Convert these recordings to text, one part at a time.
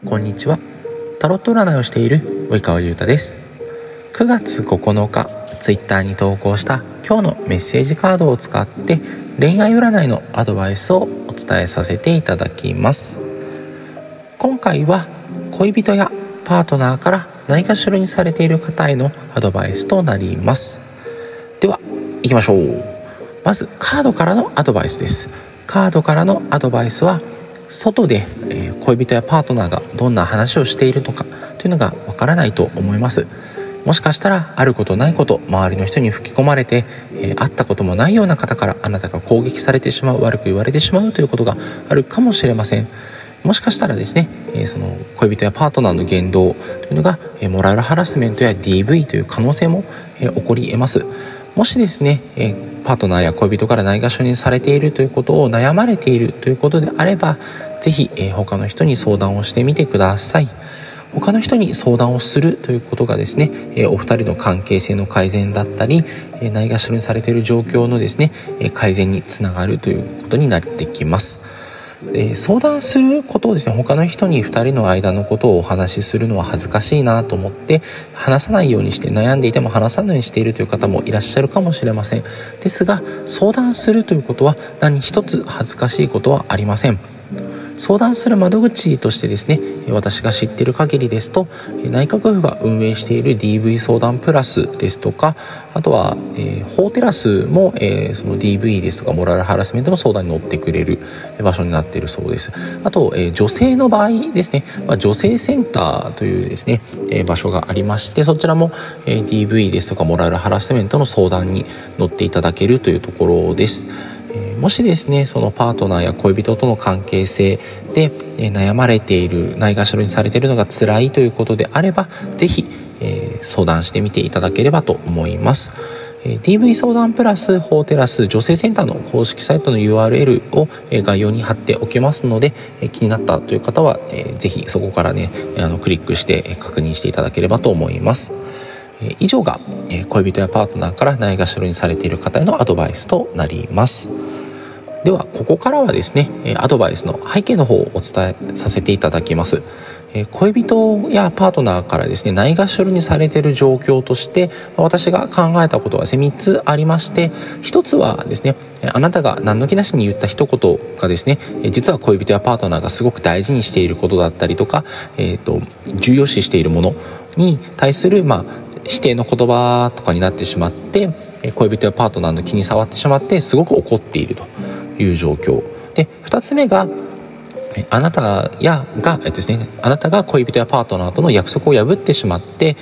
こんにちは。タロット占いをしている及川優太です。9月9日、ツイッターに投稿した今日のメッセージカードを使って恋愛占いのアドバイスをお伝えさせていただきます。今回は恋人やパートナーからないがしろにされている方へのアドバイスとなります。では行きましょう。まずカードからのアドバイスです。カードからのアドバイスは、外で恋人やパートナーがどんな話をしているのかというのがわからないと思います。もしかしたらあることないこと、周りの人に吹き込まれて、会ったこともないような方からあなたが攻撃されてしまう、悪く言われてしまうということがあるかもしれません。もしかしたらですね、その恋人やパートナーの言動というのがモラルハラスメントや DV という可能性も起こり得ます。もしですね、パートナーや恋人からないがしろにされているということを悩まれているということであれば、ぜひ他の人に相談をしてみてください。他の人に相談をするということがですね、お二人の関係性の改善だったり、ないがしろにされている状況のですね、改善につながるということになってきます。相談することをですね、他の人に2人の間のことをお話しするのは恥ずかしいなと思って話さないようにして、悩んでいても話さないようにしているという方もいらっしゃるかもしれません。ですが、相談するということは何一つ恥ずかしいことはありません。相談する窓口としてですね、私が知っている限りですと、内閣府が運営している DV 相談プラスですとか、あとは、法テラスも、その DV ですとかモラルハラスメントの相談に乗ってくれる場所になっているそうです。あと、女性の場合ですね、女性センターというですね、場所がありまして、そちらも、DV ですとかモラルハラスメントの相談に乗っていただけるというところです。もしですね、そのパートナーや恋人との関係性で悩まれている、ないがしろにされているのが辛いということであれば、ぜひ相談してみていただければと思います。DV 相談プラス法テラス女性センターの公式サイトの URL を概要に貼っておきますので、気になったという方はぜひそこからね、クリックして確認していただければと思います。以上が恋人やパートナーからないがしろにされている方へのアドバイスとなります。ではここからはですね、アドバイスの背景の方をお伝えさせていただきます。恋人やパートナーからですね、ないがしろにされている状況として私が考えたことはですね、3つありまして、1つはですね、あなたが何の気なしに言った一言がですね、実は恋人やパートナーがすごく大事にしていることだったりとか、重要視しているものに対する否定の言葉とかになってしまって、恋人やパートナーの気に障ってしまってすごく怒っているという状況で、2つ目があなたが恋人やパートナーとの約束を破ってしまって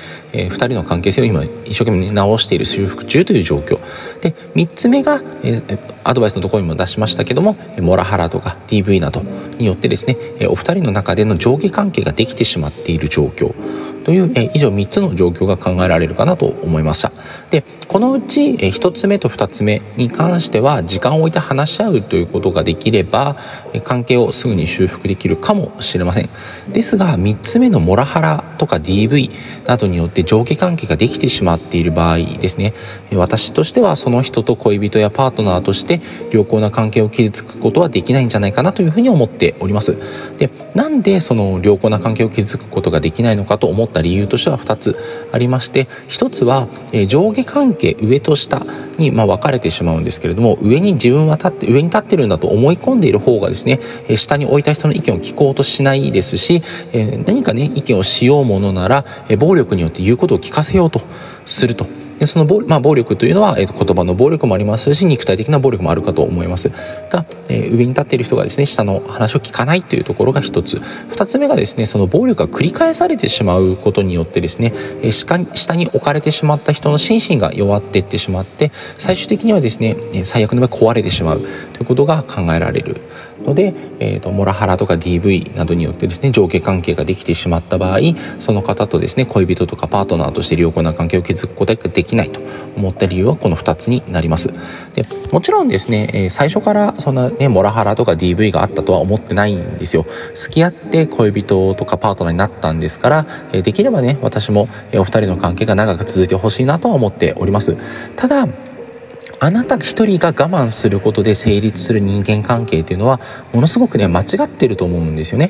、2人の関係性を今一生懸命直している、修復中という状況で、3つ目が、アドバイスのところにも出しましたけども、モラハラとか DV などによってですね、お二人の中での上下関係ができてしまっている状況という、以上3つの状況が考えられるかなと思いました。で、このうち1つ目と2つ目に関しては時間を置いて話し合うということができれば、関係をすぐに修復できるかもしれません。ですが、3つ目のモラハラとか DV などによって上下関係ができてしまっている場合ですね、私としてはその人と恋人やパートナーとして良好な関係を築くことはできないんじゃないかなというふうに思っております。で、なんでその良好な関係を築くことができないのかと思った理由としては2つありまして、1つは上下関係、上と下に分かれてしまうんですけれども、上に立ってるんだと思い込んでいる方がですね、下に置いた人の意見を聞こうとしないですし、何かね、意見をしようものなら暴力によって言うことを聞かせようとすると。で、その暴力というのは、言葉の暴力もありますし、肉体的な暴力もあるかと思いますが、上に立っている人がですね、下の話を聞かないというところが一つ。二つ目がですね、その暴力が繰り返されてしまうことによってですね、下に置かれてしまった人の心身が弱っていってしまって、最終的にはですね、最悪の場合壊れてしまうということが考えられるので、モラハラとか DV などによってですね、上下関係ができてしまった場合、その方とですね、恋人とかパートナーとして良好な関係を築くことができないと思った理由はこの2つになります。で、もちろんですね、最初からそんなね、モラハラとか DV があったとは思ってないんですよ。付き合って恋人とかパートナーになったんですから、できればね、私もお二人の関係が長く続いてほしいなとは思っております。ただ、あなた一人が我慢することで成立する人間関係っていうのはものすごくね、間違ってると思うんですよね。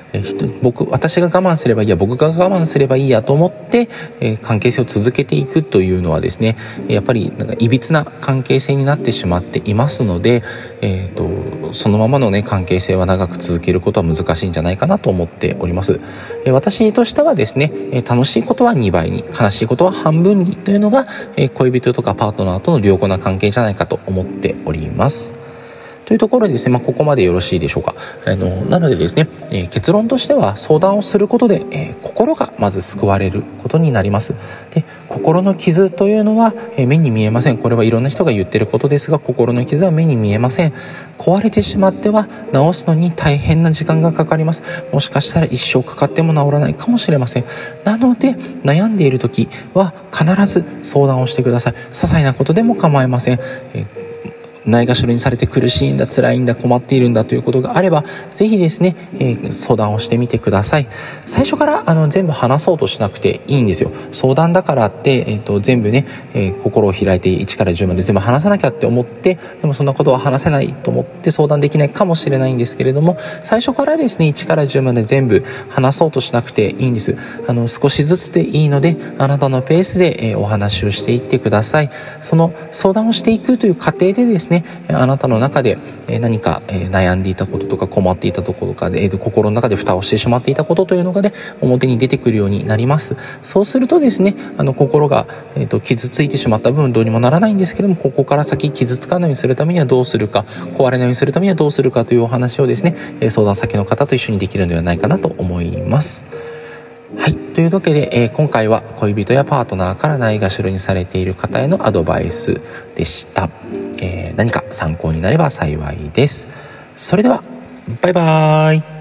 私が我慢すればいいや、僕が我慢すればいいやと思って、関係性を続けていくというのはですね、やっぱりいびつな関係性になってしまっていますので、そのままのね関係性は長く続けることは難しいんじゃないかなと思っております。私としてはですね、楽しいことは2倍に、悲しいことは半分にというのが、恋人とかパートナーとの良好な関係じゃないかと思っております。というところでですね、ここまでよろしいでしょうか。なのでですね、結論としては相談をすることで、心がまず救われることになります。で、心の傷というのは、目に見えません。これはいろんな人が言ってることですが、心の傷は目に見えません。壊れてしまっては治すのに大変な時間がかかります。もしかしたら一生かかっても治らないかもしれません。なので悩んでいる時は必ず相談をしてください。些細なことでも構いません。ないがしろにされて苦しいんだ、辛いんだ、困っているんだということがあれば、ぜひですね、相談をしてみてください。最初から全部話そうとしなくていいんですよ。相談だからって、全部ね、心を開いて1から10まで全部話さなきゃって思って、でもそんなことは話せないと思って相談できないかもしれないんですけれども、最初からですね、1から10まで全部話そうとしなくていいんです。少しずつでいいので、あなたのペースで、お話をしていってください。その相談をしていくという過程でですね、あなたの中で何か悩んでいたこととか困っていたところとかで、心の中で蓋をしてしまっていたことというのがね、表に出てくるようになります。そうするとですね、心が傷ついてしまった分どうにもならないんですけども、ここから先傷つかないようにするためにはどうするか、壊れないようにするためにはどうするかというお話をですね、相談先の方と一緒にできるのではないかなと思います。はい。というわけで、今回は恋人やパートナーからないがしろにされている方へのアドバイスでした。何か参考になれば幸いです。それでは、バイバーイ。